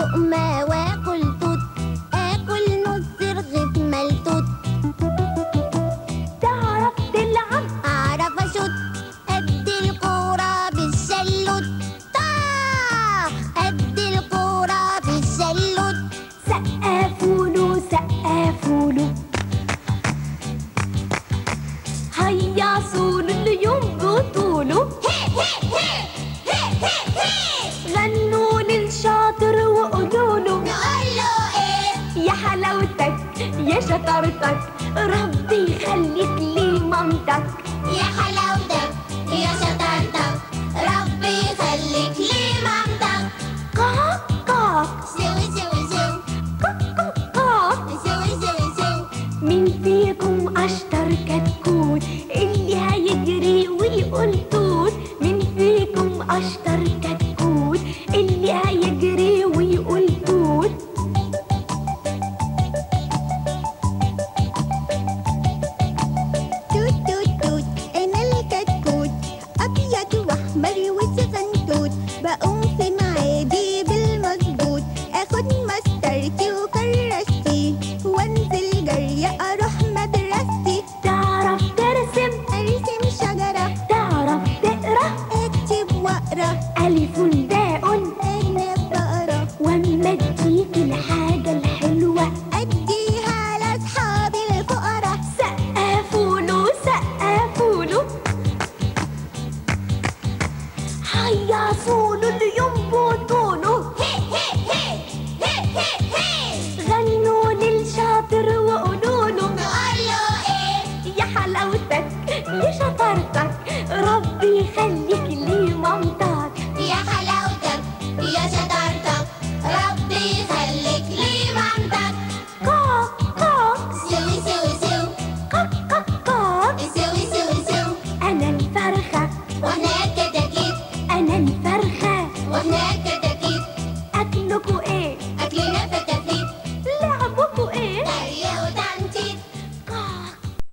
لقمة واكل توت، اكل نص رغيف ملتوت. تعرف تلعب؟ اعرف اشوت، ادي الكورة بالشلوت. ادي الكورة بالشلوت. سقفوله سقفوله، هيصوله اللي ينبطوله. غنوا للشاطر وقولوله، نقوله ايه؟ يا حلاوتك يا شطارتك، ربي يخليك لي مامتك. يا حلاوتك يا شطارتك، ربي يخليك لي مامتك. قاق قاق سوي سوي سو، قاق قاق. سوي سوي سو. مين فيكم أشطر كتكوت اللي هيجري ويقول توت؟ مين فيكم أشطر كتكوت اللي هيجري ويقول توت؟ توت توت توت، أنا الكتكوت، أبيض وأحمر وصغنطوط. بقوم في ميعادي بالمظبوط، آخد مسطرتي وكراستي، وأنزل جري أروح مدرستي. تعرف ترسم؟ أرسم شجرة، تعرف تقرأ؟ أكتب وأقرأ، ألف باء أجنب بقرة. وأما أديك الحاجة الحلوة أديها لأصحابي الفقراء. سقفوله سقفوله، هيصوله اللي ينبطوله. غنوا للشاطر وقولوله، نقوله إيه؟ يا حلاوتك يا شطارتك، ربي يخليك